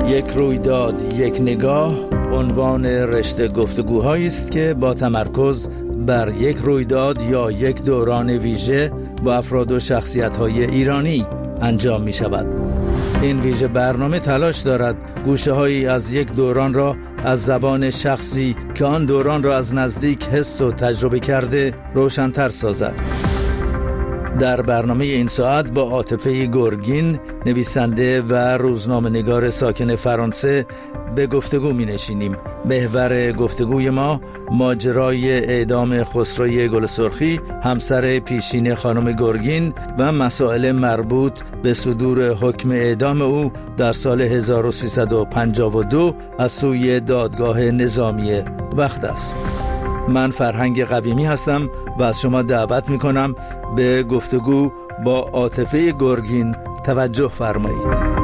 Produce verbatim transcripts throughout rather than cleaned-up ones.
یک رویداد، یک نگاه عنوان رشته گفتگوهایی است که با تمرکز بر یک رویداد یا یک دوران ویژه با افراد و شخصیت‌های ایرانی انجام می شود. این ویژه برنامه تلاش دارد گوشه‌هایی از یک دوران را از زبان شخصی که آن دوران را از نزدیک حس و تجربه کرده روشن‌تر سازد. در برنامه این ساعت با عاطفه گرگین، نویسنده و روزنامه‌نگار ساکن فرانسه، به گفتگو می نشینیم. محور گفتگوی ما ماجرای اعدام خسروی گلسرخی، همسر پیشین خانم گرگین و مسائل مربوط به صدور حکم اعدام او در سال هزار و سیصد و پنجاه و دو از سوی دادگاه نظامی وقت است. من فرهنگ قویمی هستم و از شما دعوت می کنم به گفتگو با عاطفه گرگین توجه فرمایید.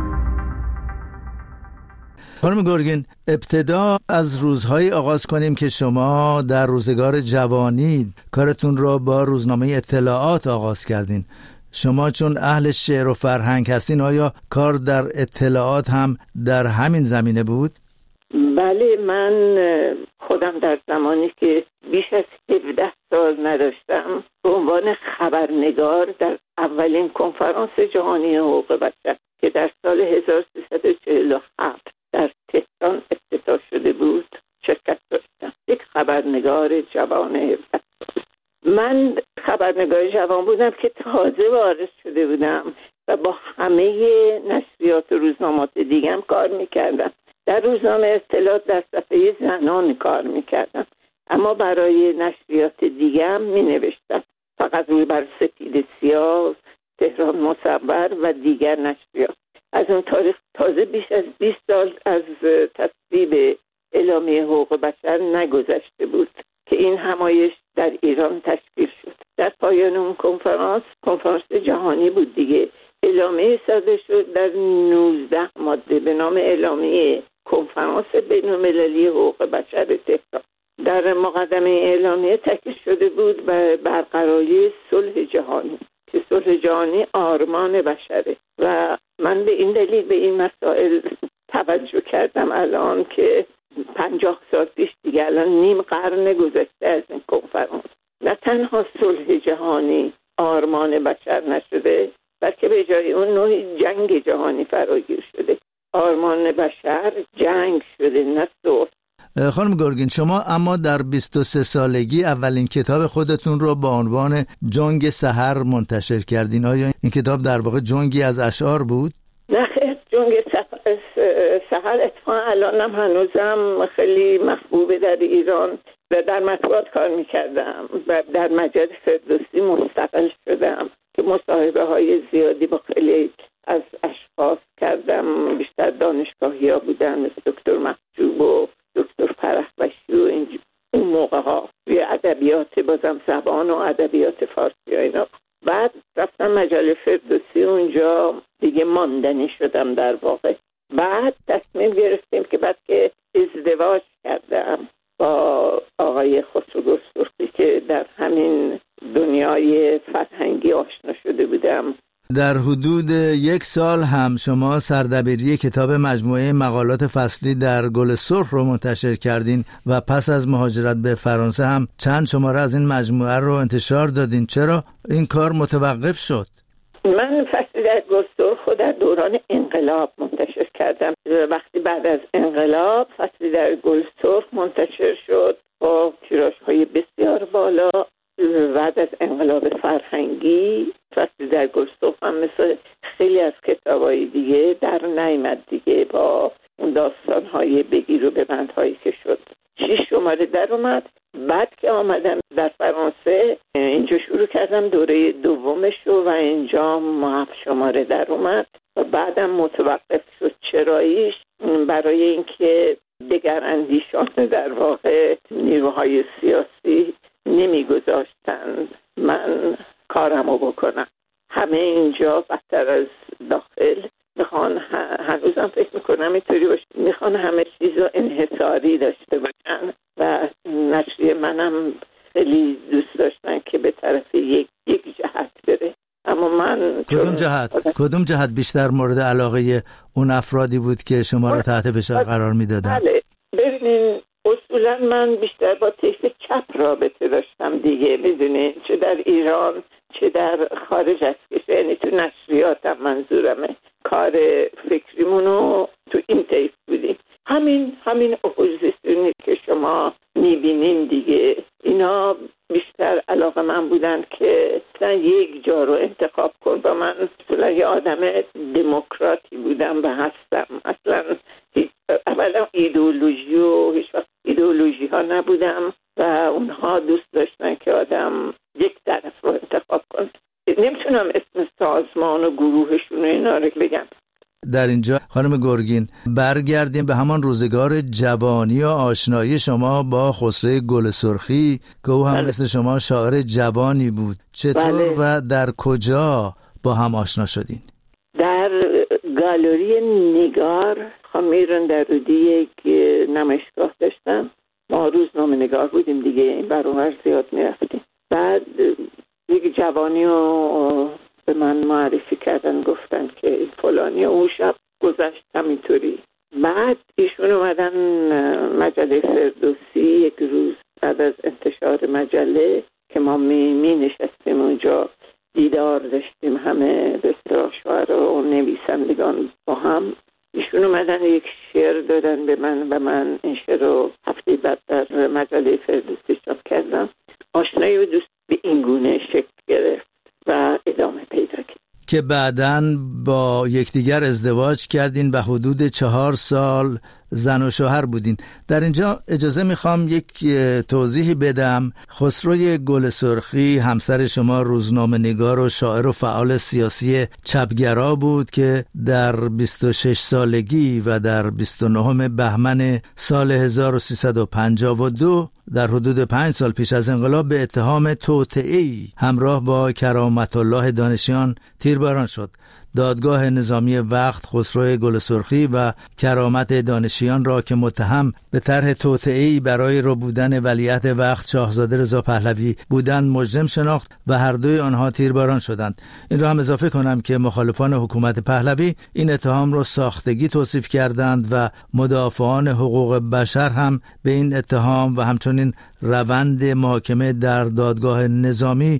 خانم گرگین، ابتدا از روزهایی آغاز کنیم که شما در روزگار جوانی کارتون را با روزنامه اطلاعات آغاز کردین. شما چون اهل شعر و فرهنگ هستین، آیا کار در اطلاعات هم در همین زمینه بود؟ بله، من خودم در زمانی که بیش از هفده سال نداشتم به عنوان خبرنگار در اولین کنفرانس جهانی حقوق بشر که در سال هزار و سیصد و چهل و هفت در تهران افتتاح شده بود شرکت داشتم. یک خبرنگار جوان هفده سال. من خبرنگار جوان بودم که تازه وارد شده بودم و با همه نشریات و روزنامات دیگم کار میکردم. در روزنامه اطلاعات در صفحه زنان کار میکردم، اما برای نشریات دیگه هم مینوشتم، فقط روی بر سپید سیاه، تهران مصور و دیگر نشریات. از اون تاریخ تازه بیش از بیست سال از تصویب اعلامیه حقوق بشر نگذشته بود که این همایش در ایران تشکیل شد. در پایان اون کنفرانس، کنفرانس جهانی بود دیگه، اعلامیه صادر شد در نوزده ماده به نام اعلامیه کنفرانس بین‌المللی حقوق بشر تهران. در مقدمه اعلامیه تاکید شده بود به برقراری صلح جهانی که صلح جهانی آرمان بشره و من به این دلیل به این مسائل توجه کردم الان که پنجاه سال پیش دیگه، الان نیم قرن گذشته از این کنفرانس، نه تنها صلح جهانی آرمان بشر نشده بلکه به جای اون نوعی جنگ جهانی فراگیر شده. آرمان بشر جنگ شده، نه صلح. خانم گرگین، شما اما در بیست و سه سالگی اولین کتاب خودتون رو با عنوان جنگ سحر منتشر کردین. آیا این کتاب در واقع جنگی از اشعار بود؟ نه خیر، جنگ سحر اتفاقا الانم هنوزم خیلی محبوبه در ایران و در مطبوعات کار میکردم و در مجله فردوسی مستقل شدم که مصاحبه های زیادی با خیلی از اشخاص کردم. بیشتر دانشگاهی ها بودن مثل دکتر محجوب و دکتر فرهبشی و این موقع ها روی ادبیات بازم زبان و ادبیات فارسی و اینا. بعد رفتم مجله فردوسی، اونجا دیگه ماندنی شدم در واقع. بعد تصمیم گرفتیم که بعد که ازدواج کردم با آقای خسرو گلسرخی که در همین دنیای فرهنگی آشنا شده بودم، در حدود یک سال هم شما سردبیری کتاب مجموعه مقالات فصلی در گل سرخ رو منتشر کردین و پس از مهاجرت به فرانسه هم چند شماره از این مجموعه رو انتشار دادین. چرا این کار متوقف شد؟ من فصلی در گل سرخ رو در دوران انقلاب منتشر کردم. وقتی بعد از انقلاب فصلی در گل سرخ منتشر شد با تیراژهای بسیار بالا. بعد از انقلاب فرهنگی فصلی در گل سرخ هم مثل خیلی از کتابای دیگه در نیامد دیگه، با اون داستانهای بگیر و ببندهایی که شد. شش شماره در اومد. بعد که آمدم در فرانسه اینجا شروع کردم دوره دومش رو و اینجا هفت شماره در اومد و بعدم متوقف شد. چراییش برای اینکه دگر اندیشان در واقع نیروهای سیاسی نمیگذاشتن من کارمو بکنم. همه اینجا بدتر از داخل میخوان، هنوزم فکر میکنم اینطوری باشه، میخوان همه چیز رو انحصاری داشته باشن و نشریه منم خیلی دوست داشتن که به طرف یک یک جهت بره، اما من کدوم جهت کدوم جهت بیشتر مورد علاقه اون افرادی بود که شما را تحت فشار قرار میدادن؟ بله ببینین اصولا من بیشتر با طیف چپ رابطه داشتم دیگه، میدونین، چه در ایران چه در خارج از کشور، یعنی تو نشریاتم منظورمه، کار فکریمونو تو این طیف بودیم. همین همین اپوزیسیونی که شما میبینین دیگه، اینا بیشتر علاقه من بودن که مثلا یک جا رو انتخاب کن و من مثلا یه آدم دموکراتی بودم و هستم. اصلا اولا ایدئولوژی و هیچ وقت ایدئولوژی ها نبودم و اونها دوست داشتن که آدم یک طرف رو انتخاب کنه. نمیتونم اسم سازمان و گروهشون و اینا رو بگم. در اینجا خانم گرگین برگردیم به همان روزگار جوانی و آشنایی شما با خسرو گل سرخی که او هم بله. مثل شما شاعر جوانی بود. چطور بله. و در کجا با هم آشنا شدین؟ در گالری نگار خمیرن در رودی یک نمایشگاه داشتم. ما روزنامه نگار بودیم دیگه، این برابر زیاد میرفتیم. بعد یک جوانی رو به من معرفی کردن، گفتن که فلانی، اون شب گذشت همینطوری. بعد ایشون اومدن مجله فردوسی یک روز بعد از انتشار مجله که ما می, می نشستیم اونجا، دیدار داشتیم همه به اصطلاح شاعرها و نویسندگان با هم. ایشون اومدن یک شعر دادن به من و من این شعر رو هفته بعد در مجله فردوسی چاپ کردم. آشنایی و دوست به این گونه شکل گرفت و ادامه پیدا کرد که بعداً با یکدیگر ازدواج کردین و حدود چهار سال زن و شوهر بودین. در اینجا اجازه میخوام یک توضیحی بدم. خسرو گل سرخی همسر شما روزنامه نگار و شاعر و فعال سیاسی چپگرا بود که در بیست و شش سالگی و در بیست و نهم بهمن سال هزار و سیصد و پنجاه و دو در حدود پنج سال پیش از انقلاب به اتهام توطئه‌ای همراه با کرامت الله دانشیان تیرباران شد. دادگاه نظامی وقت خسرو گل سرخی و کرامت دانشیان را که متهم به طرح توطئه‌ای برای ربودن ولیعهد وقت شاهزاده رضا پهلوی بودند مجرم شناخت و هر دوی آنها تیرباران شدند. این را هم اضافه کنم که مخالفان حکومت پهلوی این اتهام را ساختگی توصیف کردند و مدافعان حقوق بشر هم به این اتهام و همچنین روند محاکمه در دادگاه نظامی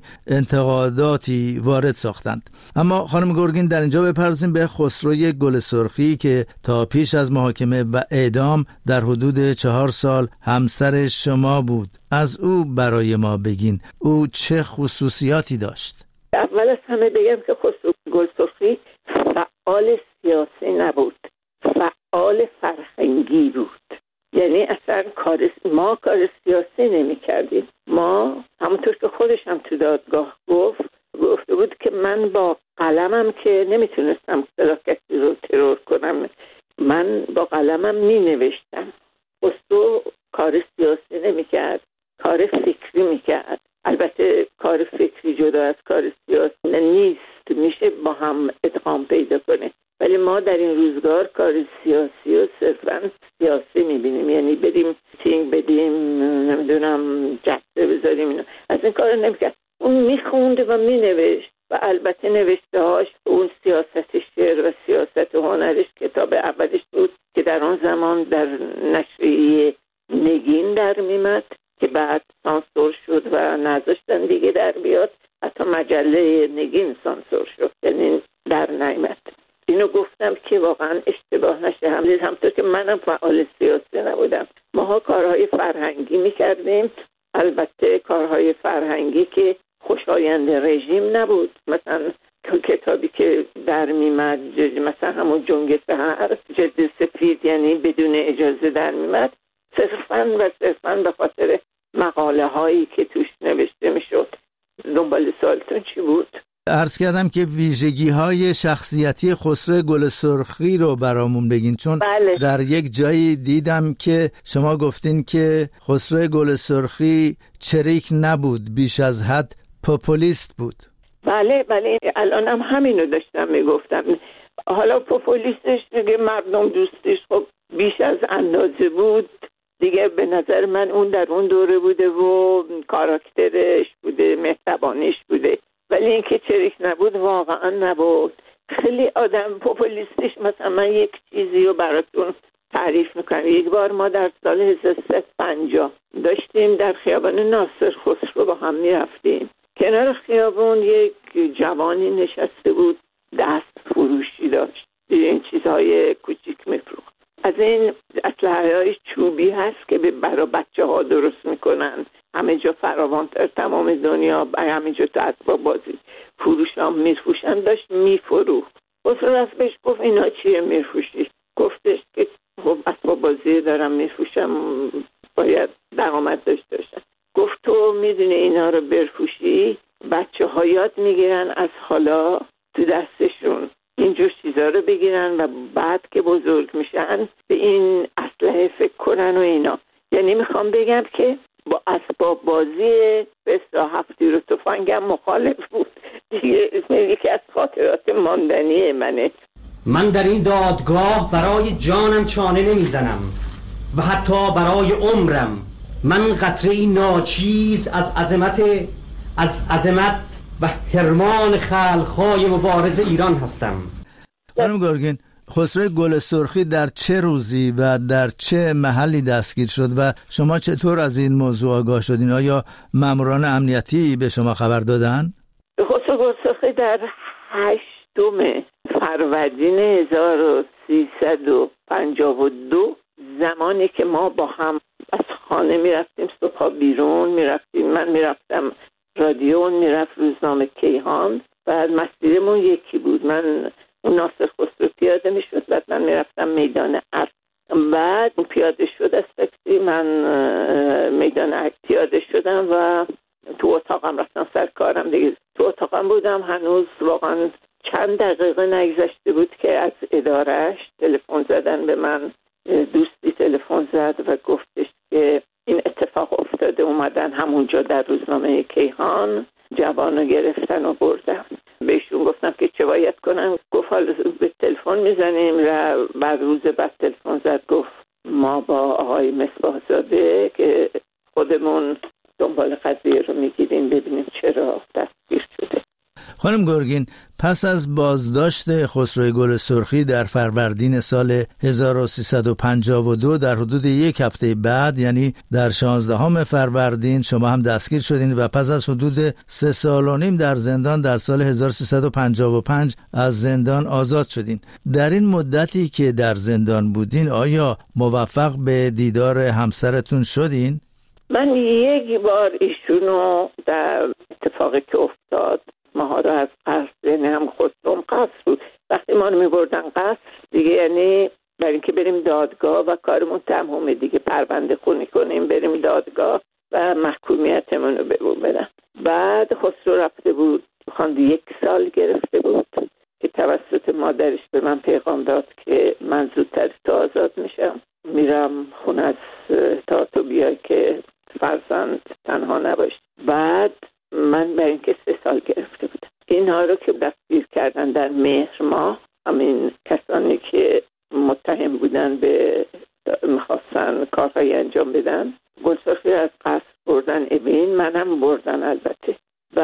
انتقاداتی وارد ساختند. اما خانم گرگین در اینجا بپردازیم به خسرو گل سرخی که تا پیش از محاکمه و اعدام در حدود چهار سال همسر شما بود. از او برای ما بگین، او چه خصوصیاتی داشت؟ اول از همه بگم که خسرو گل سرخی فعال سیاسی نبود، فعال فرهنگی بود. یعنی اصلا کار ما کار سیاسی نمی کردیم. ما همونطور که خودش هم تو دادگاه گفت گفته بود که من با قلمم که نمیتونستم کسی رو ترور کنم، من با قلمم می نوشتم. خسرو کار سیاسی نمی کرد، کار فکری می کرد. البته کار فکری جدا از کار سیاسی نیست، میشه با هم ادغام پیدا کنه، ولی ما در این روزگار کار سیاسی و صرفاً سیاسی میبینیم، یعنی بریم تینگ بدیم، نمیدونم جسته بذاریم، اینا. از این کار نمیکرد. اون میخوند و مینوشت و البته نوشتهاش اون سیاست شعر و سیاست هنرش کتاب اولش بود که در اون زمان در نشریه نگین در میمد که بعد سانسور شد و نذاشتن دیگه در بیاد. حتی مجله نگین سانسور شد، یعنی در نیامد. اینو گفتم که واقعا اشتباه نشه. همین همونطور که منم فعال سیاسی نبودم، ماها کارهای فرهنگی میکردیم، البته کارهای فرهنگی که خوشایند رژیم نبود. مثلا کتابی که در میمد، مثلا همون جنگ سحر جلد سفید، یعنی بدون اجازه در میمد، صرفاً و صرفاً به خاطر مقاله هایی که توش نوشته میشد. دنبال سوالتون چی بود؟ عرض کردم که ویژگی های شخصیتی خسرو گل سرخی رو برامون بگین، چون بله. در یک جایی دیدم که شما گفتین که خسرو گل سرخی چریک نبود، بیش از حد پوپولیست بود. بله بله، الان هم همینو داشتم میگفتم. حالا پوپولیستش دیگه مردم دوستش خب بیش از اندازه بود دیگه. به نظر من اون در اون دوره بوده و کاراکترش بوده، مهربانیش بوده، ولی اینکه چریک نبود واقعا نبود. خیلی آدم پوپولیستیش. مثلا من یک چیزی رو براتون تعریف میکنم. یک بار ما در سال هزار و سیصد و پنجاه داشتیم در خیابان ناصر خسرو با هم میرفتیم. کنار خیابون یک جوانی نشسته بود، دست فروشی داشت، این چیزهای کوچیک میفروخت. از این اسلحه‌های چوبی هست که برای بچه ها درست میکنن، همه جا فراوانتر تمام دنیا، همه جا تو اسباب بازی فروش هم میفروشن. داشت میفروخت. خسرو رفت بهش گفت اینا چیه میفروشی؟ گفتش که خب اسباب بازی دارم میفروشم، باید درآمد داشته باشم. گفت تو میدونی اینا رو بفروشی بچه ها یاد میگیرن از حالا تو دستشون اینجور چیزا رو بگیرن و بعد که بزرگ میشن به این اسلحه فکر کنن و اینا. یعنی میخوام بگم که با اسباب بازی به هفت تیر و تفنگم مخالف بود دیگه. یکی از خاطرات ماندنی منه. من در این دادگاه برای جانم چانه نمیزنم و حتی برای عمرم. من قطره‌ای ناچیز از عظمت از عظمت و حرمان خلق‌های مبارز ایران هستم. خانم گورگین، خسرو گل سرخی در چه روزی و در چه محلی دستگیر شد و شما چطور از این موضوع آگاه شدین؟ آیا ماموران امنیتی به شما خبر دادن؟ خسرو گل سرخی در هشتم فروردین هزار و سیصد و پنجاه و دو زمانی که ما با هم از خانه میرفتیم، صبح بیرون میرفتیم، من میرفتم رادیو، میرفت روزنامه کیهان و مسیرمون یکی بود. من ناصر خسرو پیاده میشد، بعد من میرفتم میدان ارگ، بعد پیاده شد از تاکسی، من میدان ارگ پیاده شدم و تو اتاقم رفتم سر کارم دیگه. تو اتاقم بودم، هنوز واقعا چند دقیقه نگذشته بود که از ادارهش تلفن زدن به من. دوستی تلفن زد و گفتش که این اتفاق افتاده، اومدن همونجا در روزنامه کیهان جوانو گرفتن و بردن. بهشون گفتم که چه باید کنم. گفت حالا به تلفن میزنیم. و بعد روز بعد تلفن زد گفت ما با آقای مصباح زاده که خودمون دنبال قضیه رو میگیریم ببینیم چرا دستگیر شده. خانم گورگین، پس از بازداشت خسرو گل سرخی در فروردین سال هزار و سیصد و پنجاه و دو، در حدود یک هفته بعد یعنی در شانزدهم فروردین شما هم دستگیر شدین و پس از حدود سه سال و نیم در زندان در سال هزار و سیصد و پنجاه و پنج از زندان آزاد شدین. در این مدتی که در زندان بودین آیا موفق به دیدار همسرتون شدین؟ من یک بار ایشونو در اتفاقی که افتاد ماها رو از قصر، یعنی هم خودم قصر بود، وقتی ما رو می بردن قصر دیگه، یعنی برای اینکه بریم دادگاه و کارمون تمومه دیگه، پرونده خونی کنیم بریم دادگاه و محکومیتمون رو بهمون بدن. بعد خسرو رفته بود خواند یک سال گرفته بود که توسط مادرش به من پیغام داد که من زودتر تو آزاد میشم، میرم خونه از تا تو بیای که فرزند تنها نباش. بعد من برای اینکه سه سال گرفته بودم اینها رو که دستگیر کردن در مهر ماه، همین کسانی که متهم بودن به میخواستن کارهایی انجام بدن، گل سرخی از قصد بردن اوین، منم بردن البته.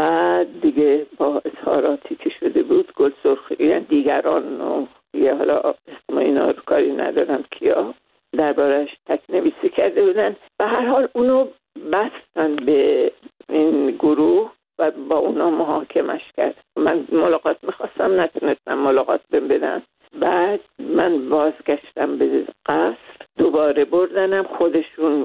بعد دیگه با اظهاراتی که شده بود گل سرخی، یعنی دیگران یه حالا اسم اینا رو کاری ندارم کیا، دربارش تکنویسی کرده بودن. به هر حال اونو بستن به این گروه و با اونا محاکمش کرد. من ملاقات میخواستم نتونستم ملاقات بهم بدن. بعد من بازگشتم به قصر، دوباره بردنم، خودشون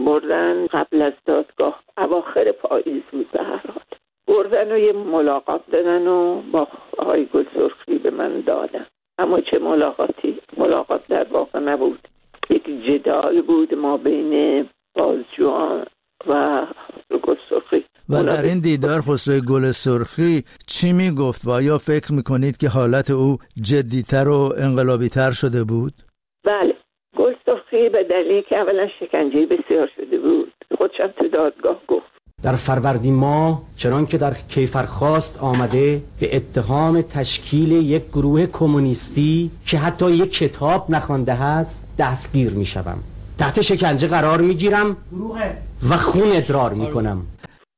بردن قبل از دادگاه، اواخر پاییز بود. به هر حال بردن و یه ملاقات دادن و با آقای گل سرخی به من دادن. اما چه ملاقاتی، ملاقات در واقع نبود، یک جدال بود ما بین بازجویان و گل سرخی. و در این دیدار خسرو گل سرخی چی می گفت و آیا فکر میکنید که حالت او جدیتر و انقلابیتر شده بود؟ بله، گل سرخی به دلیلی که اولا شکنجه بسیار شده بود، خودشم تو دادگاه گفت. در فروردین ماه چنان که در کیفرخواست آمده به اتهام تشکیل یک گروه کمونیستی که حتی یک کتاب نخوانده است دستگیر می شدم. تحت شکنجه قرار می گیرم و خون ادرار می کنم. و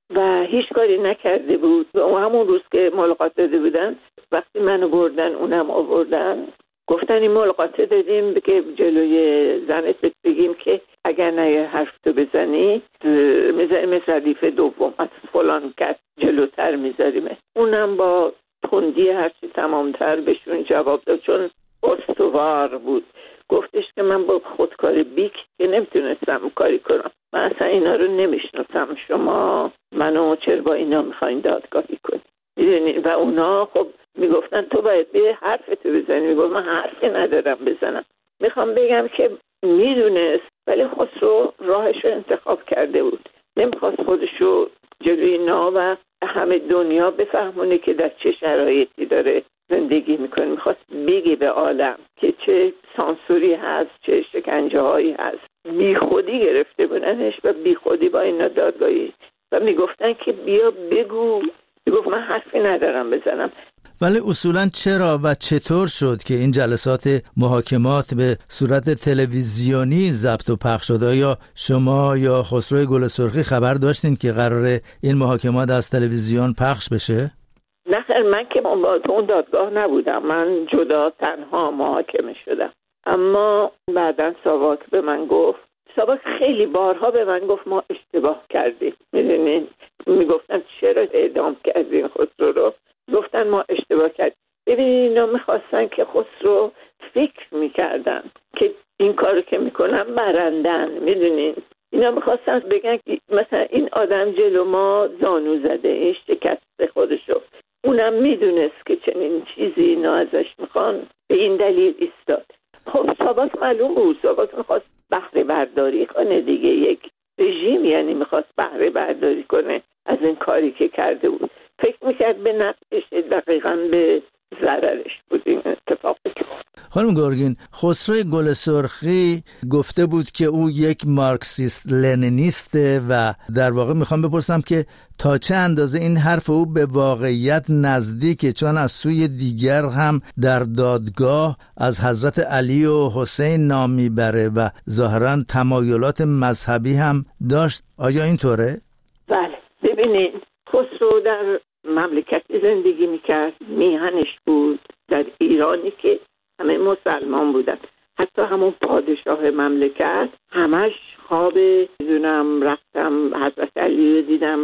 هیچ کاری نکرده بود. و همون روز که ملاقات داده بودن، وقتی منو بردن اونم آوردن، گفتن این ملاقات دادیم که جلوی زنت بگیم که اگر نه حرف تو بزنی میذاریم ردیف دوم از فلان کس جلوتر میذاریم. اونم با تندی هرچی تمامتر بهشون جواب داد، چون استوار بود. گفتش که من با خودکار بیک که نمیتونستم کاری کنم، من اصلا اینا رو نمیشناسم، شما منو چرا با اینا میخواین دادگاهی کنی؟ میدونی؟ و اونا خب میگفتن تو باید به حرفتو بزنی. میگفت من حرفی ندارم بزنم. میخوام بگم که میدونست، ولی خسرو راهش رو انتخاب کرده بود. نمیخواست خودشو جلوی اینا و همه دنیا بفهمونه که در چه شرایطی داره زندگی میکنه. میخواست بگی به عالم که چه سانسوری هست، چه شکنجه هایی هست. بی خودی گرفته بودنش و بی خودی با اینا دادگاهی و میگفتن که بیا بگو. میگفت من حرفی ندارم بزنم. ولی اصولاً چرا و چطور شد که این جلسات محاکمات به صورت تلویزیونی ضبط و پخش شد؟ یا شما یا خسرو گل سرخی خبر داشتین که قراره این محاکمات از تلویزیون پخش بشه؟ نه خیر، من که با اون دادگاه نبودم، من جدا تنها محاکمه شدم. اما بعداً ساواک به من گفت، ساواک خیلی بارها به من گفت ما اشتباه کردیم. میدونین میگفتن چرا اعدام کردین خسرو رو؟ گفتن ما اشتباه کردیم. ببینید اینا میخواستن که خسرو فکر میکردن که این کارو که میکنن برندن. میدونین اینا میخواستن بگن که مثلا این آدم جلو ما زانو زده، این شکست خودشو. اونم میدونست که چنین چیزی اینا ازش میخوان، به این دلیل ایستاد. خب ساواک معلوم بود، ساواک میخواست بهره برداری کنه دیگه. یک رژیم یعنی میخواست بهره برداری کنه از این کاری که کرده بود. فکر میکرد به نفعش، دقیقاً به ضررش بود این اتفاقی. خانم گرگین، خسرو گل سرخی گفته بود که او یک مارکسیست لنینیسته و در واقع میخوام بپرسم که تا چه اندازه این حرف او به واقعیت نزدیکه، چون از سوی دیگر هم در دادگاه از حضرت علی و حسین نام میبره و ظاهراً تمایلات مذهبی هم داشت. آیا اینطوره؟ بله، ببینید خسرو در مملکتی زندگی میکرد، میهنش بود در ایرانی که همه مسلمان بودن. حتی همون پادشاه مملکت همش خواب میدونم رفتم حضرت علی رو دیدم،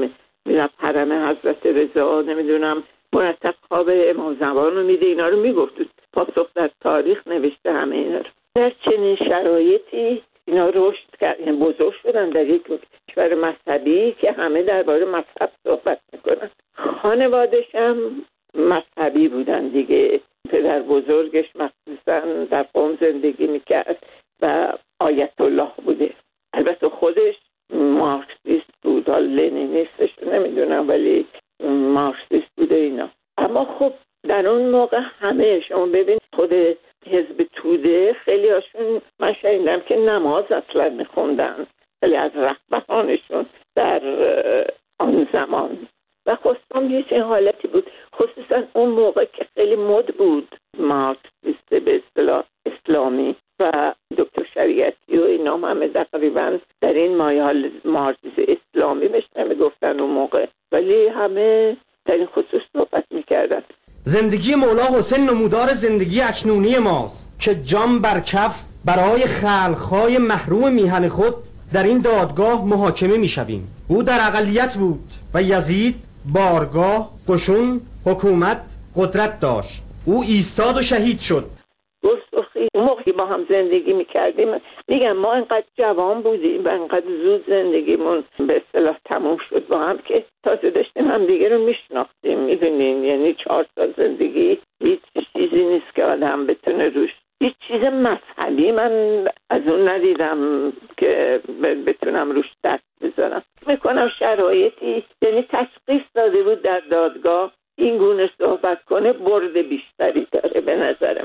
میرفت حرم حضرت رضا، نمیدونم مرتب خواب امام زمان رو میده. اینا رو میگفت، پاسخ در تاریخ نوشته همه اینا رو. در چنین شرایطی اینا رشد کردن، بزرگ شدن در یک کشور مذهبی که همه درباره مذهب صحبت میکنن. خانوادش هم مذهبی بودن دیگه. پدر بزرگش مخصوصا در قم زندگی میکرد و آیت الله بوده. البته خودش مارکسیست بود، لنینیستش نمیدونم ولی مارکسیست بوده اینا. اما خب در اون موقع همه، شما ببین خود حزب توده خیلی هاشون من شنیدم که نماز اصلا میخوندن، خیلی از رهبرانشون در آن زمان. و خواستم یه چه حالتی بود، خصوصا اون موقع که خیلی مد بود مارکسیست به اصطلاح اسلامی و دکتر شریعتی و اینا همه تقریبا در این مایه مارکسیست اسلامی بهش نمیگفتن اون موقع، ولی همه در این خصوص صحبت میکردن. زندگی مولا حسین نمودار زندگی اکنونی ماست که جان بر کف برای خلقهای محروم میهن خود در این دادگاه محاکمه میشویم. او در اقلیت بود و یزید بارگاه، قشون، حکومت، قدرت داشت. او ایستاد و شهید شد. گستخی اون موقعی با هم زندگی میکردیم، میگم ما انقدر جوان بودیم و انقدر زود زندگیمون به اصطلاح تموم شد با هم که تازه داشتیم هم دیگه رو میشناختیم. میدونین یعنی چهار سال زندگی هیچ چیزی نیست که آدم بتونه روش، هیچ چیز مذهبی من از اون ندیدم که بتونم روش دست بذارم. میکنم شرایطی یعنی تشخیص داده بود در دادگاه این گونه صحبت کنه برد بیشتری داره به نظر من.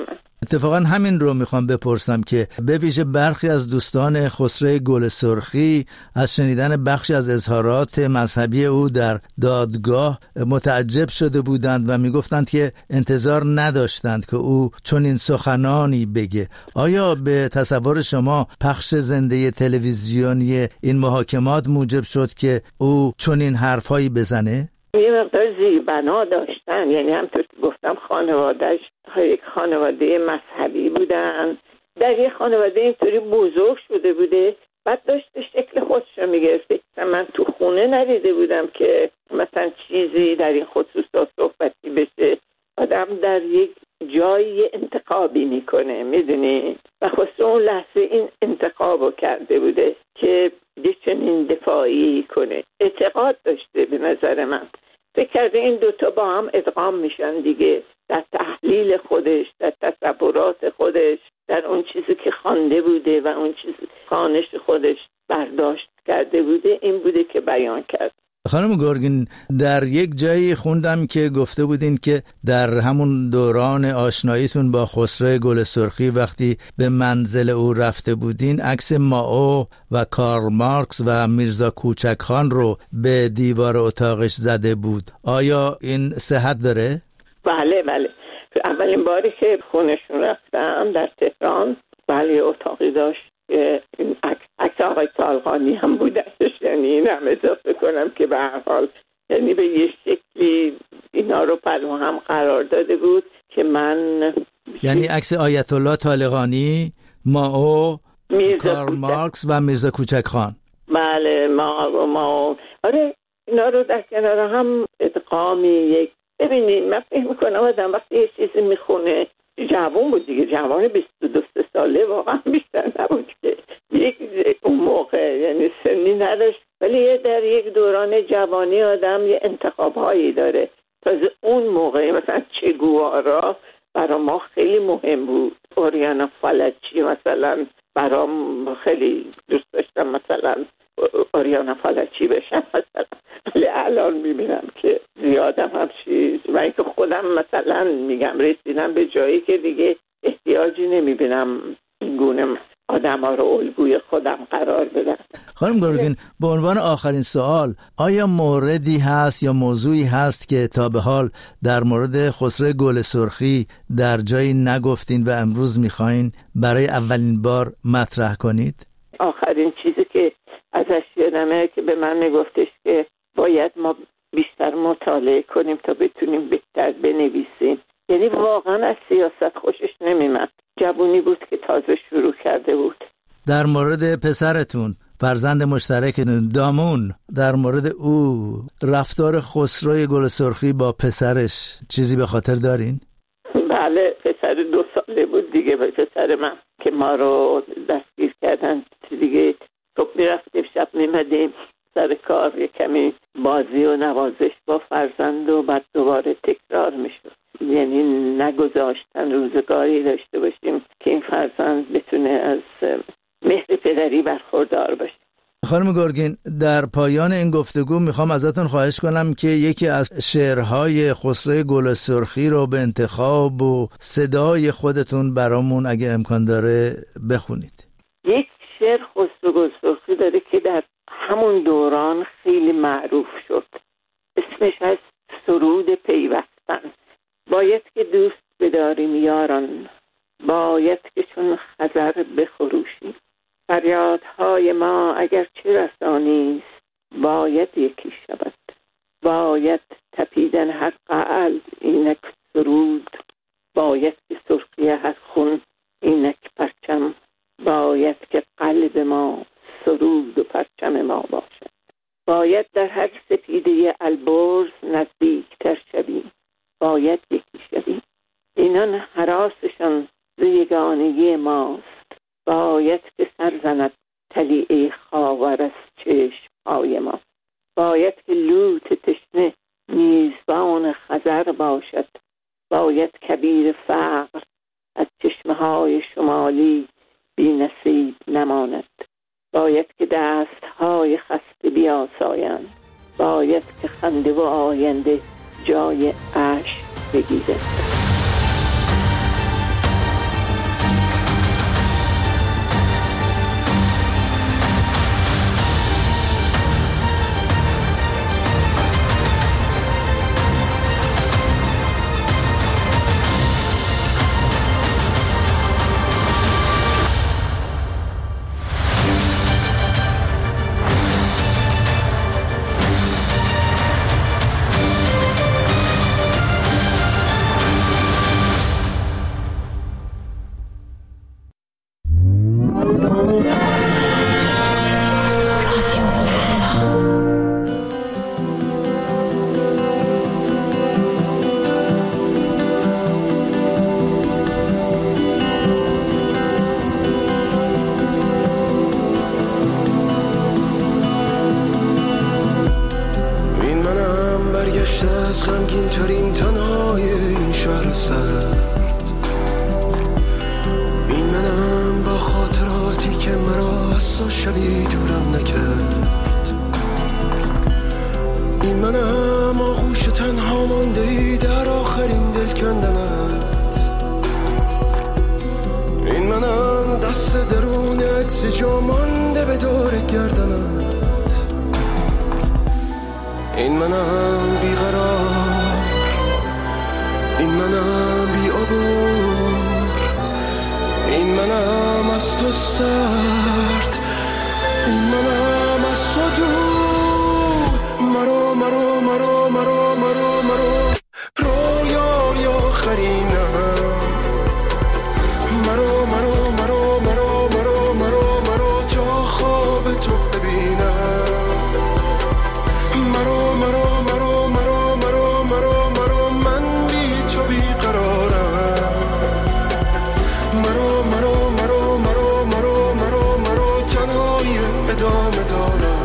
اتفاقا همین رو میخوام بپرسم که به ویژه برخی از دوستان خسرو گل سرخی از شنیدن بخشی از اظهارات مذهبی او در دادگاه متعجب شده بودند و میگفتند که انتظار نداشتند که او چنین سخنانی بگه. آیا به تصور شما پخش زنده تلویزیونی این محاکمات موجب شد که او چنین حرفایی بزنه؟ یه مقدار زیربنا داشتن، یعنی همطور که گفتم خانوادهش یک خانواده مذهبی بودن، در یه خانواده اینطوری بزرگ شده بوده، بعد داشته شکل خودش رو میگرفته. من تو خونه ندیده بودم که مثلا چیزی در این خصوصا صحبتی بشه. آدم در یک جایی انتخابی میکنه، میدونی، و خصوصا اون لحظه این انتخابو کرده بوده که یه چنین دفاعی کنه. اعتقاد داشته به نظر من، فکر کرده این دوتا با هم ادغام میشن دیگه، در تحلیل خودش، در تصورات خودش، در اون چیزی که خوانده بوده و اون چیزی خانش خودش برداشت کرده بوده، این بوده که بیان کرد. خانم گرگین، در یک جایی خوندم که گفته بودین که در همون دوران آشناییتون با خسرو گل سرخی وقتی به منزل او رفته بودین، عکس مائو و کارل مارکس و میرزا کوچکخان رو به دیوار اتاقش زده بود. آیا این صحت داره؟ بله بله. اولین باری که خونشون رفتم در تهران، بله اتاقی داشت که این عکس آقای طالقانی هم بودش، یعنی این هم اضافه کنم که به هر حال یعنی به یه شکلی اینا رو پلو هم قرار داده بود که من، یعنی عکس آیت الله طالقانی، مائو، کارل مارکس و میرزا کوچکخان. بله ما ما آره اینا رو در کنار هم ادغامی یک. ببینید من فکر میکنم آدم وقتی یه چیزی میخونه، جوان بود دیگه، جوان بیست و دو ساله، واقعا بیشتر نبود که یک اون موقع، یعنی سنی نداشت، ولی در یک دوران جوانی آدم یه انتخاب‌هایی داره. تازه اون موقع مثلا چه گوارا برای ما خیلی مهم بود، اوریانا فالچی مثلا برام خیلی دوست داشتم مثلا اوریانا فالچی بشم مثلا، ولی الان میبینم که زیادم هم چیز، و اینکه خودم مثلا میگم رسیدم به جایی که دیگه احتیاجی نمیبینم این گونه آدم ها رو الگوی خودم قرار بدم. خانم گرگین، به عنوان آخرین سوال، آیا موردی هست یا موضوعی هست که تا به حال در مورد خسرو گل سرخی در جایی نگفتین و امروز میخواین برای اولین بار مطرح کنید؟ آخرین چیزی که ازش یادمه که به من میگفتش که باید ما بیشتر مطالعه کنیم تا بتونیم بهتر بنویسیم. یعنی واقعا از سیاست خوشش نمیمد. جوونی بود که تازه شروع کرده بود. در مورد پسرتون، فرزند مشترکتون دامون، در مورد او رفتار خسرو گل سرخی با پسرش چیزی به خاطر دارین؟ بله، پسر دو ساله بود دیگه، به پسر من که ما رو دستگیر کردن دیگه. صبح میرفتیم شب میمدیم سر کار، یه کمی بازی و نوازش با فرزند و بعد دوباره تکرار میشد. یعنی نگذاشتن روزگاری داشته باشیم که این فرزند بتونه از مهر پدری برخوردار باشه. خانم گرگین، در پایان این گفتگو میخوام ازتون خواهش کنم که یکی از شعرهای خسرو گل سرخی رو به انتخاب و صدای خودتون برامون اگه امکان داره بخونید. یک شعر خسرو گل سرخی داره که در همون دوران خیلی معروف شد، اسمش هست سرود پیوستن. باید که دوست بداریم یاران، باید که چون خضر بخروشیم. فریادهای ما اگر چه رسانیست، باید یکی شود. باید تپیدن هر قعل اینک سرود، باید که سرخی هر خون اینک پرچم. باید که قلب ما سرود و پرچم ما باشد. باید در هر سپیده البرز نزدیکتر شویم. باید یکی شویم. اینان هراسشان ز یگانگی ماست. باید که سر زند طلیعه خاور از چشم‌های ما. باید که لوت تشنه میزبان خضر باشد. باید کبیر فقر از چشمه‌های شمالی بی نصیب نماند. باید که دست‌های خسته بیاسایند. باید که خنده و آینده جای اشک بگیرد. شبی دورم نکرد. این منم آغوش تنها مانده ای در آخرین دل کندنت. این منم دست درون عکس جا مانده به دور گردنت. این منم بیقرار، این منم بی عبور، این منم از تو سرد، این منم از تو دور. مرو مرو مرو مرو مرو مرو رویای آخرینم. مرو مرو مرو مرو مرو مرو مرو تا خواب تو ببینم. مرو مرو مرو مرو مرو مرو مرو من بی تو بیقرارم. مرو مرو مرو مرو مرو مرو مرو تنهایی ادامه دارم.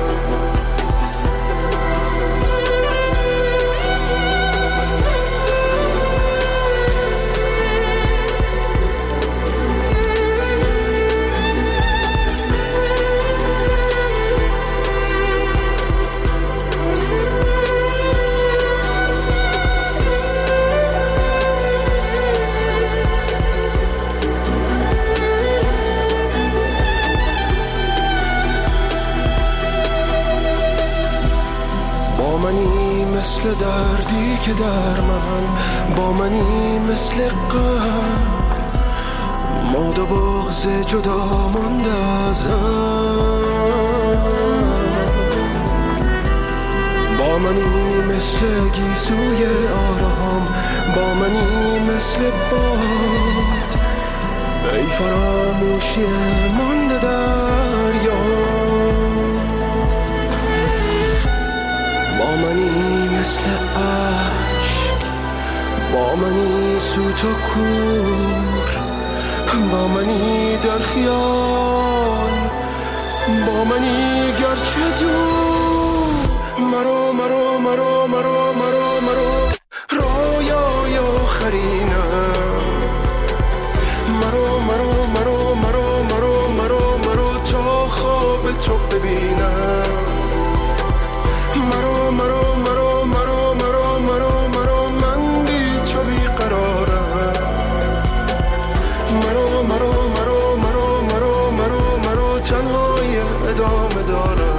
مثل دردی که در من، با منی مثل غم. ماد و بغض جدا مانده ازم. با منی مثل گیسوی آرام، با منی مثل باد. ای فراموشی مانده در یاد. با منی مثل عشق، با منی سوت و کور، با منی در خیال، با منی گرچه دور. مرو مرو مرو مرو مرو مرو رویای آخرینم. مرو مرو مرو مرو مرو مرو مرو تا خواب تو ببینم. مرو مرو مرو مرو مرو مرو مرو من بی تو بیقرارم. مرو مرو مرو مرو مرو مرو مرو تنهایی ادامه دارم.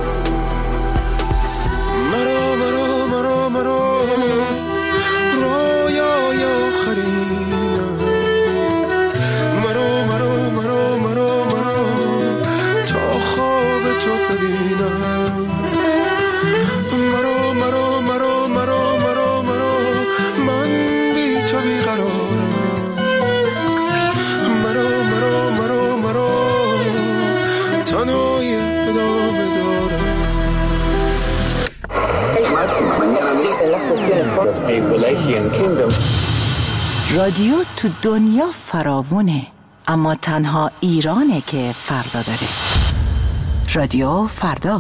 مرو مرو مرو مرو رویای آخرینم. مرو مرو مرو مرو مرو تا خواب تو ببینم. مرو مرو مرو مرو مرو مرو من بی تو بیقرارم. مرو مرو مرو مرو تنهایی ادامه دارم. رادیو تو دنیا فراوونه، اما تنها ایرانه که فردا داره. رادیو فردا.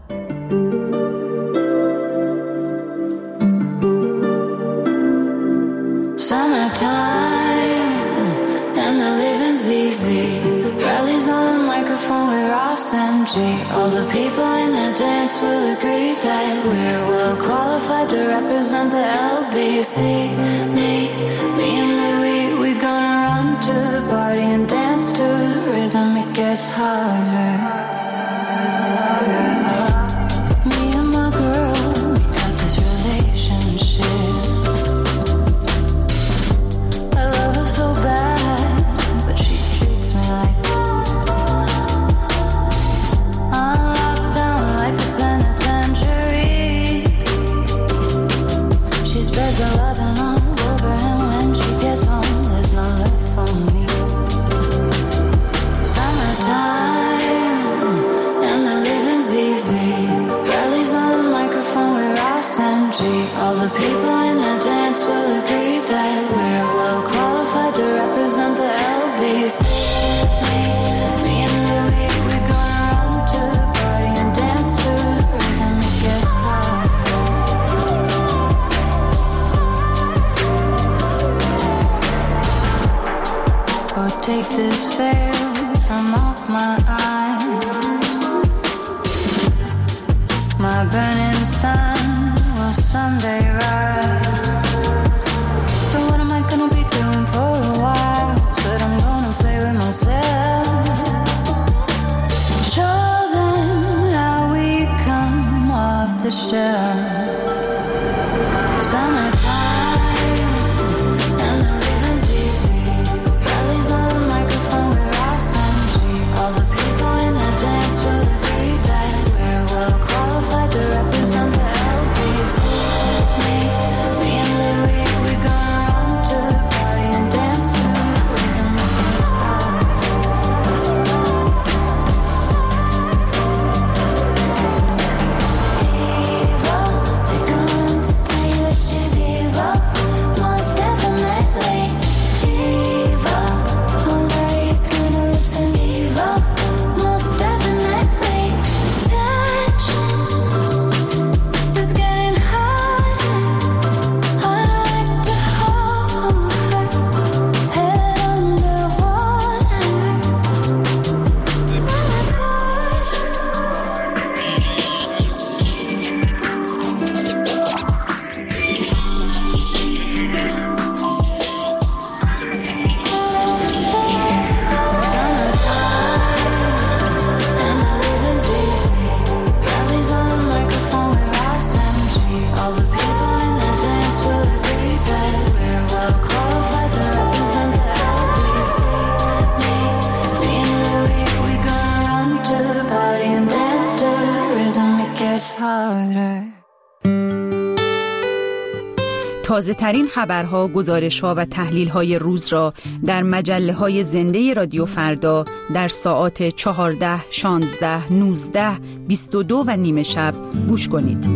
Summertime and the living's easy. Rallies on the microphone with Ross and G. All the people in the dance will agree that we're well qualified to represent the L B C. Me, me and Louis, we gonna run to the party and dance to the rhythm. It gets harder. Me and my girl, we got this relationship. So bad, but she treats me like I'm locked down like a penitentiary. She's better loving all over, and when she gets home, there's no left for me. Summertime and the living's easy. Rallies on the microphone with Ross and G. All the people in the dance will agree that we're well qualified to represent the L B C. Me, me and Louis, we're gonna run to the party and dance to the rhythm. It gets harder. Oh, take this veil from off my eyes. My burning sun will someday rise. So what am I gonna be doing for a while? Said I'm gonna play with myself. Show them how we come off the shelf. Summertime and the living's easy. Rallies on the microphone with Ross and G. All the people in the dance will agree that we're well qualified to represent the L B C. Me, me and Louis, we gonna run to the party and dance to the rhythm of this heart. Evil, they're going to tell you that she's evil. Most definitely evil. Hold her, he's gonna listen. Evil, most definitely. Tension is getting harder. I'd like to hold her head underwater. And the living's easy. Rallies on the microphone with Ross and G. All the people in the dance will agree that we're well qualified to represent the L B C. Me, me and Louis, we gonna run to the party and dance to the rhythm. It gets harder. تازه ترین خبرها، گزارش‌ها و تحلیل‌های روز را در مجله‌های زنده رادیو فردا در ساعات چهارده، شانزده، نوزده، بیست و دو و نیمه شب گوش کنید.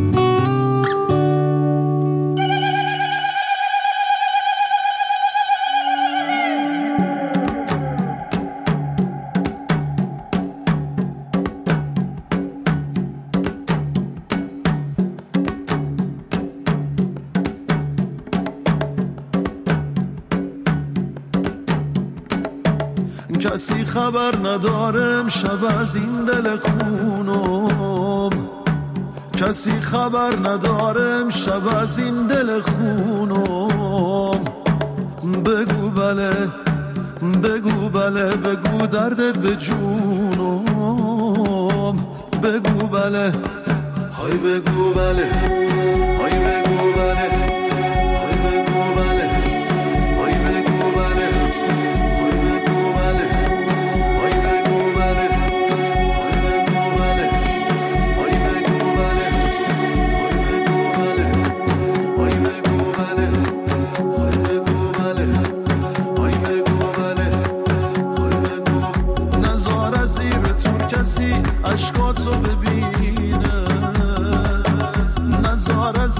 کسی خبر ندارم شب از این دل خونم، کسی خبر ندارم شب از این دل خونم. بگو بله بگو بله بگو دردت به جونم. بگو بله های بگو بله های بگو بله های بگو بله های بگو بله اشکاتو ببینه، نزار از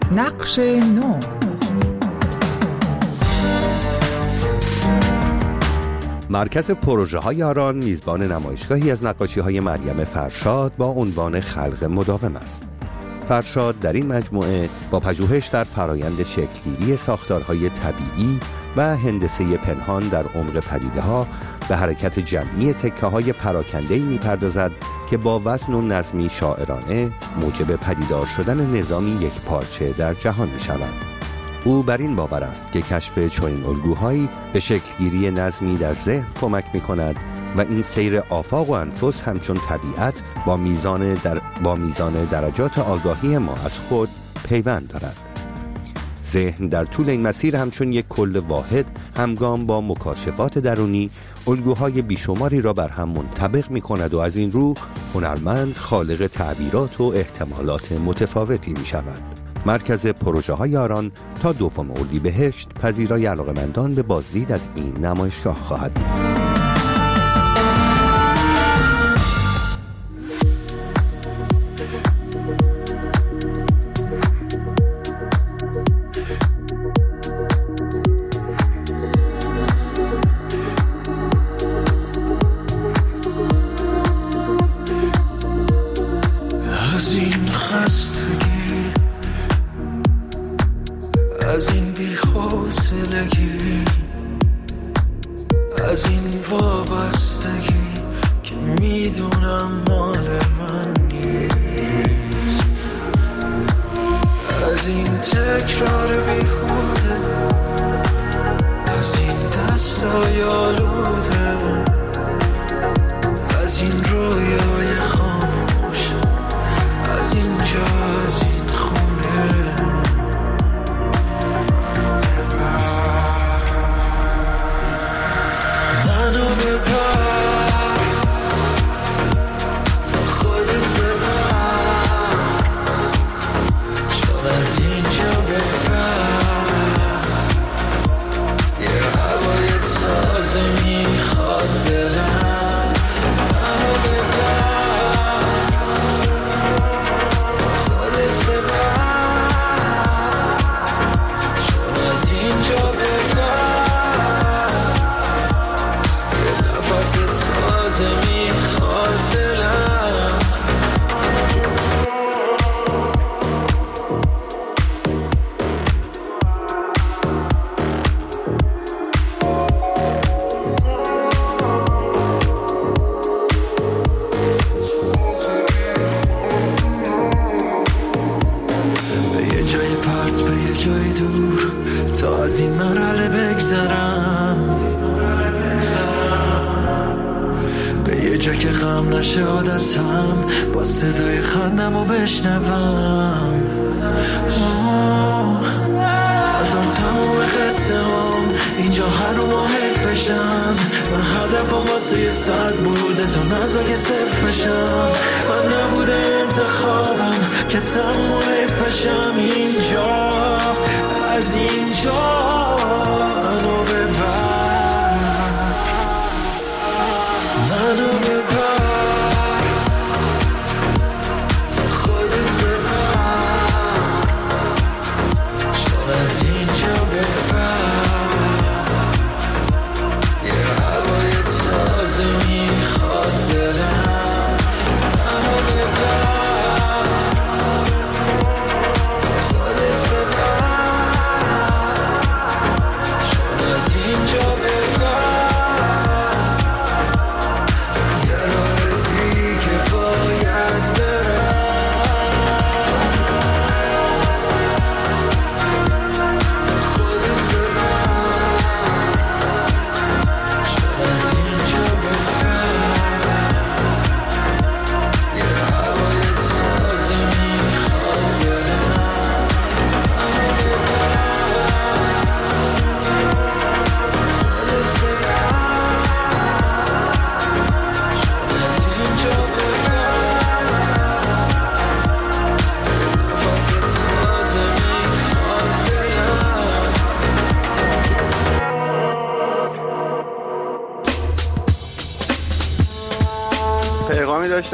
نقش نو. مرکز پروژه های آران میزبان نمایشگاهی از نقاشی های مریم فرشاد با عنوان خلق مداوم است. فرشاد در این مجموعه با پژوهش در فرایند شکلگیری ساختارهای طبیعی و هندسه پنهان در عمق پدیده‌ها به حرکت جمعی تکه‌های پراکنده‌ای می‌پردازد که با وزن و نظمی شاعرانه موجب پدیدار شدن نظامی یک پارچه در جهان می‌شود. او بر این باور است که کشف چنین الگوهایی به شکلگیری نظمی در ذهن کمک می‌کند و این سیر آفاق و انفس همچون طبیعت با میزان در با میزان درجات آگاهی ما از خود پیوند دارد. ذهن در طول این مسیر همچون یک کل واحد همگام با مکاشفات درونی الگوهای بیشماری را بر هم منطبق می کند و از این رو هنرمند خالق تعبیرات و احتمالات متفاوتی می شود. مرکز پروژه های آران تا دوم اردیبهشت پذیرای علاقه‌مندان به بازدید از این نمایشگاه خواهد بود. از این خستگی، از این بی‌حوصلگی، از این وابستگی که میدونم مال من نیست، از این تکرار بیهوده، از این دستای آلوده، از این رویای خاموش، از اینجا، از این خونه. منو ببر با خودت ببر، چون از اینجا ببر یه هوای تازه میخواد دلم. منو ببر با خودت ببر، چون از اینجا ببر یه نفس تازه میخواد دلم. به یه جای پرت، به یه جای دور، تا از این مرحله بگذرم، به یه جا که غم نشه عادتم، با صدای خندم رو بشنوم. هزار تموم خسته هم اینجا هر رو محیط بشم. من هدفم واسه یه صد بوده تا نزا که صفر بشم. من نبوده انتخابم که تموم محیط بشم. اینجا، از اینجا منو ببر، منو ببر با خودت ببر، چون از اینجا ببر یه هوای تازه میخواد دلم. منو ببر با خودت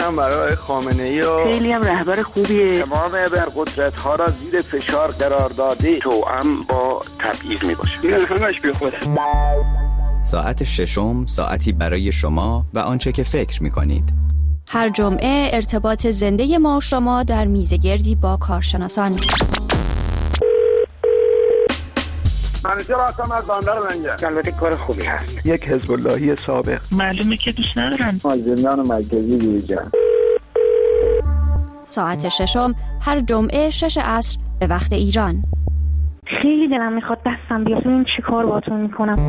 میکنم برای خامنه‌ای و خیلی هم رهبر خوبیه. تمام ابرقدرت‌ها را زیر فشار قرار داده، توأم با تبعیض میباشه. این همش بیخوده. ساعت ششم، ساعتی برای شما و آنچه که فکر میکنید. هر جمعه ارتباط زنده ما و شما در میزگردی با کارشناسان. منیجر هستم از بندر منجر. البته کار خوبی هست. یک حزب اللهی سابق. معلومه که دوست ندارن. از زندان مرکزی بیرون. ساعت ششم هر جمعه شش عصر به وقت ایران. خیلی دلم میخواد دستم بیاد ببینم چی کار باهاتون میکنم.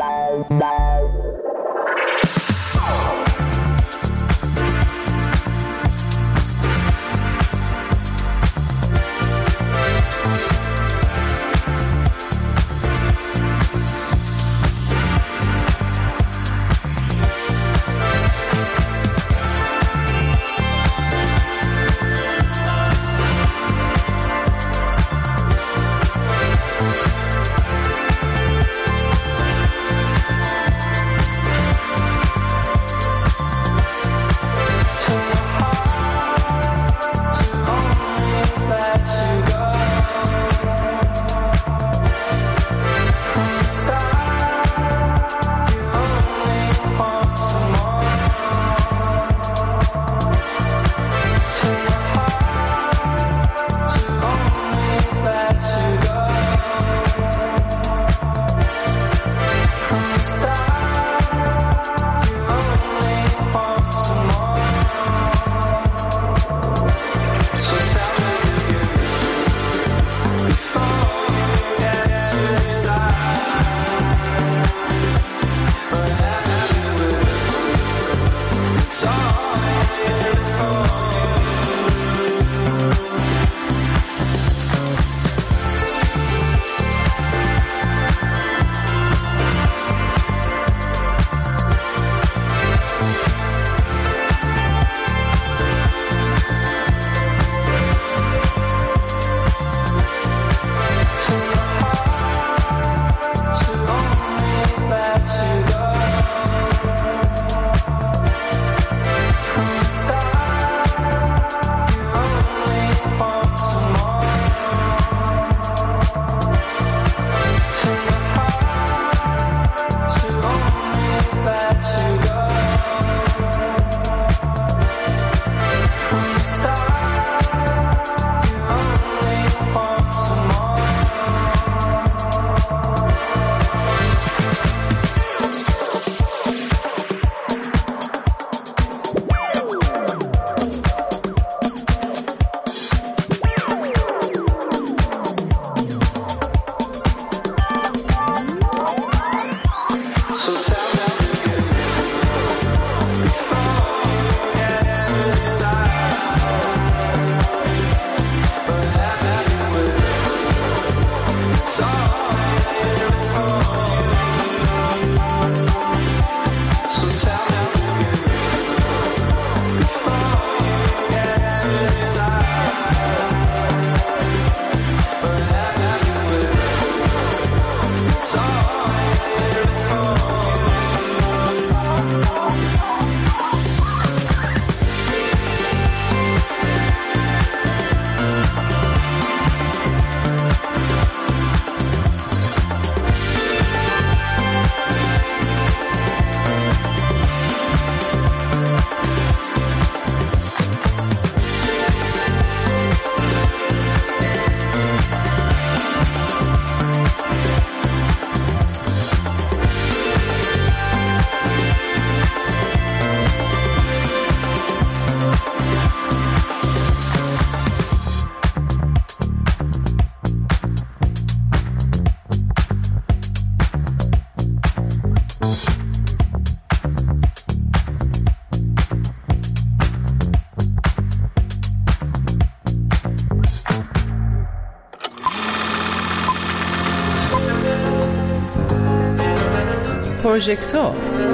پروژکتور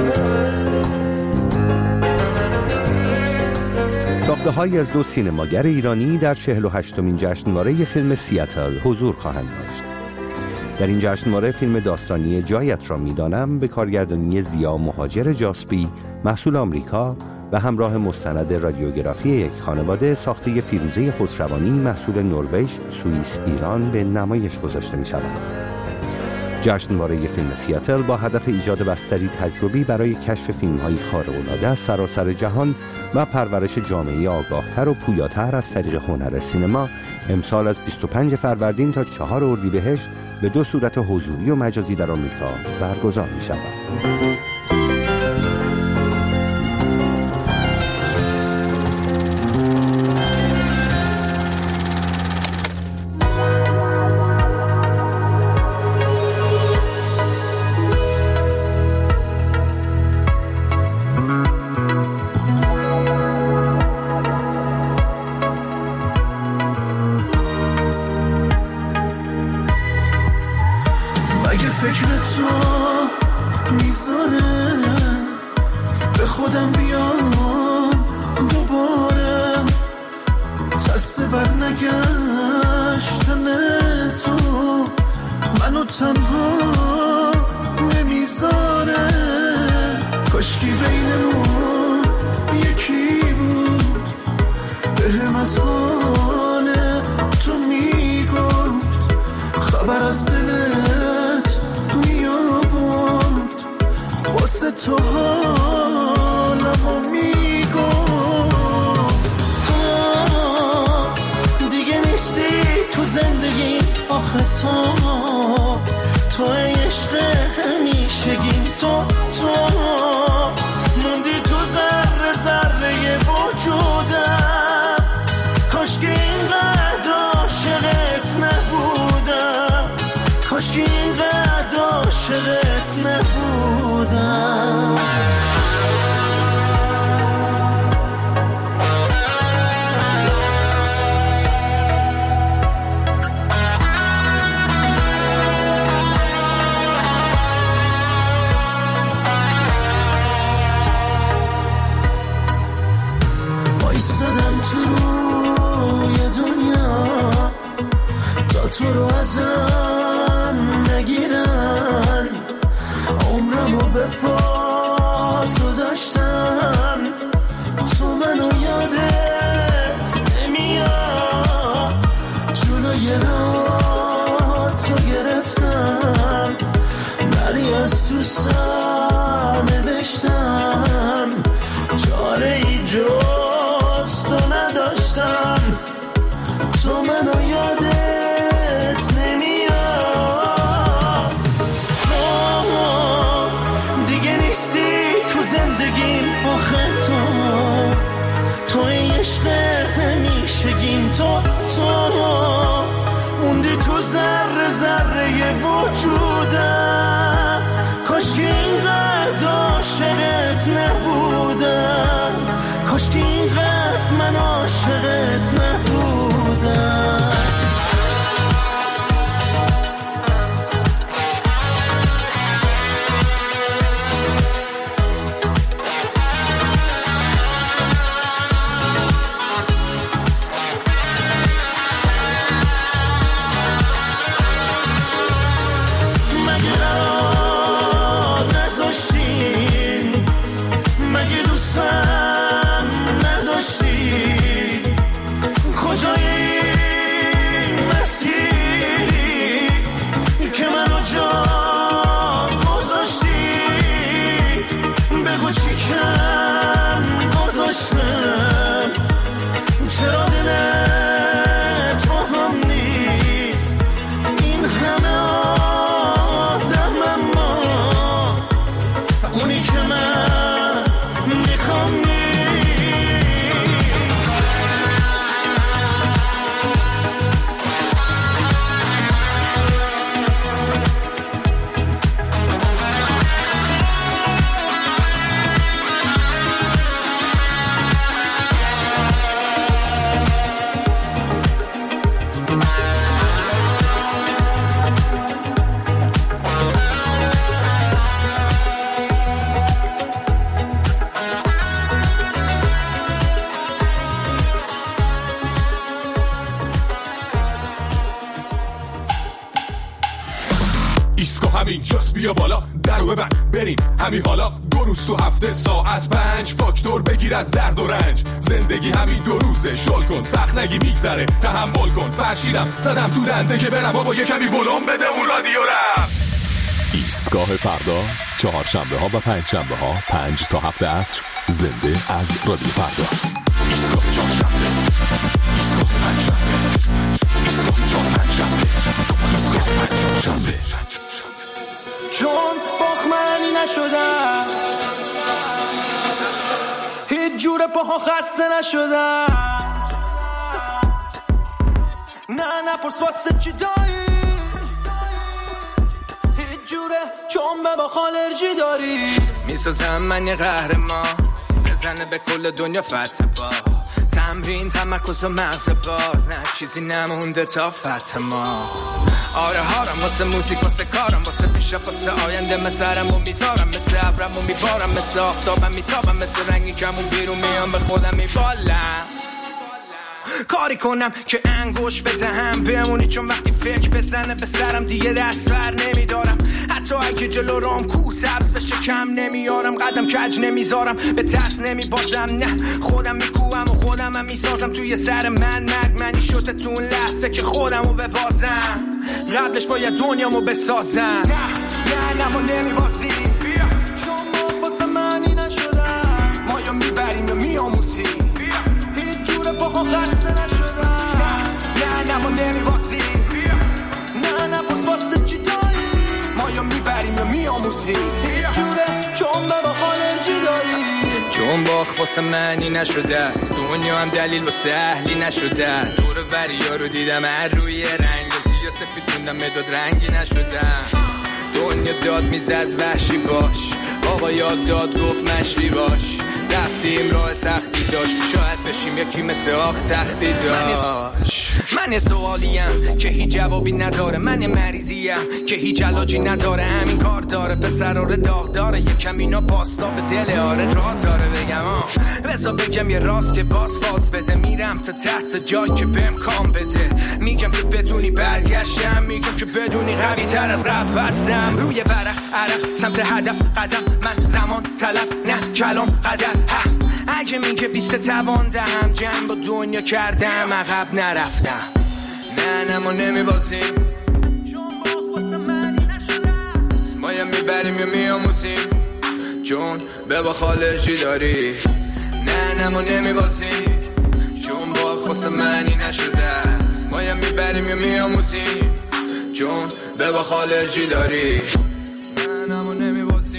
ساخته‌هایی از دو سینماگر ایرانی در چهل و هشتمین جشنواره فیلم سیاتل حضور خواهند داشت. در این جشنواره فیلم داستانی جایت را میدانم به کارگردانی زیا مهاجر جاسپی محصول آمریکا به همراه مستند رادیوگرافی یک خانواده ساخته فیروزه خسروانی محصول نروژ، سوئیس، ایران به نمایش گذاشته می شود. جشنواره فیلم سیاتل با هدف ایجاد بستری تجربی برای کشف فیلم‌های خارق‌العاده از سراسر جهان و پرورش جامعه آگاهتر و پویاتر از طریق هنر سینما امسال از بیست و پنجم فروردین تا چهارم اردیبهشت به دو صورت حضوری و مجازی در آمریکا برگزار می شود. فکر تو میذاره به خودم بیام دوباره، ترس بر نگشتن تو منو تنها نمیذاره. کاشکی بینمون یکی بود بهم از حال تو میگفت، خبر از دلت میابود واسه تو حالمو میگفت. تو دیگه نیستی تو زندگی، آخه تو تو عشق همیشگیم، تو تو موندی تو ذره ذره وجودم. کاش که اینقدر عاشقت نبودم، کاش که اینقدر عاشقت نبودم. ایستادم تو روی دنیا تا تو رو ازم نگیرن، عمرمو به پات گذاشتم، تو منو یادت نمیاد. جلوی راه تو گرفتم، بری از تو سر نوشتم، چاره ای جز تو نداشتم. تو منو یادت نمیاد، دیگه نیستی تو زندگیم، آخه تو تو عشق همیشگیم، تو تو موندی تو ذره ذره وجودم. کاش که اینقدر عاشقت نبودم، کاش که اینقدر من عاشقت نبودم. ایسکو همین جاست بیا بالا درو ببند بریم همین حالا دو روز تو هفته ساعت پنج فاکتور بگیر از درد و رنج زندگی همین دو روزه شل کن سخت نگی میگذره تحمل کن فرشیدم زدم تو دنده که برم بابا یه کمی ولوم بده اون رادیو رم. ایستگاه فردا چهارشنبه ها و پنج شنبه ها پنج تا هفت عصر زنده از رادیو فردا. ایستگاه چهارشنبه ایستگاه پنجشنبه ایستگاه چهارشنبه ایستگاه پنجشنبه چون باخمنی نشده است هیچ جوره پاها خسته نشده نه نپرس واسه چی دایی هیچ جوره چون به با خالرجی داری میسازم من یه قهرمان بزنه به کل دنیا فتح با تمرین تمرکز و مغز باز نه چیزی نمونده تا فتح ما آره هارم واسه موزیک واسه کارم واسه پیشا واسه آینده مسرم و میذارم مثل ابرم و میبارم مثل آفتابم میتابم مثل رنگی کمون بیرون میام به خودم میبالم کاری کنم که انگوش بدهم بمونی چون وقتی فکر بزنه به سرم دیگه دست بر نمیدارم حتی اگه جلو رام کو سبز بشه کم نمیارم قدم کج نمیذارم به ترس نمیبازم نه خودم میکوام و خودم هم میسازم توی سر من مگ منی شده تو اون لحظه که خودم رو ببازم قبلش باید دنیامو بسازم نه نه نه ما نمیبازیم چون ما واسه منی نشدم ما یا میبریم یا میاموزیم باها خسته نشدم نه نه ما نمیبازیم نه نه پس واسه چی داری ما یا میبریم یا میاموزیم هیچ جوره چون به با خالرجی داری چون باخ واسه منی نشده است دنیا هم دلیل واسه اهلی نشده دور وریا رو دیدم هر روی رنگ سیاه سفید دوندم مداد رنگی نشده دنیا داد میزد وحشی باش بابا یاد داد گفت مشتی باش رفتیم راه سختی داشت شاید بشیم یکی مثل آخ تختی داشت من یه سوالیم که هیچ جوابی نداره من یه مریضیم که هیچ علاجی نداره همین کار داره پسر آره داغ داره یکم اینا پاستا به دل آره راه داره بگم آه بزا بگم یه راست که باز فاز بده میرم تا تحت جای که بهم کام بده میگم که بدونی برگشتم میگم که بدونی قوی تر از قبل هستم روی ورق عرق سمت هدف قدم من زمان تلف نه کلام قدر اگه میگه بیست توان دهم جنگ با دنیا کردم عقب نرفتم نه نه ما نمیبازیم چون باخ واسه منی نشده ما یا میبریم یا میاموزیم چون به با خالرجی داری نه نه ما نمیبازیم چون باخ واسه منی نشده ما یا میبریم یا میاموزیم چون به با خالرجی داری نه نه ما نمیبازیم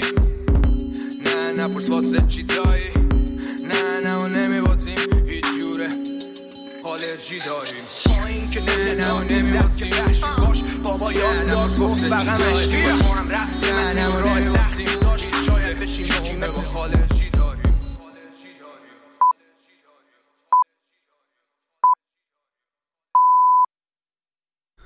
نه نه پرس واسه چی دایی نه نه ما نمیبازیم هیچ جوره آلرژی داریم با این که نه نه ما نمیبازیم که بحشی باش بابا یاد دار گفت بقم اشتی با هم رفتیم از این راه سختی داشت شاید بشیم یکی مثل آلرژی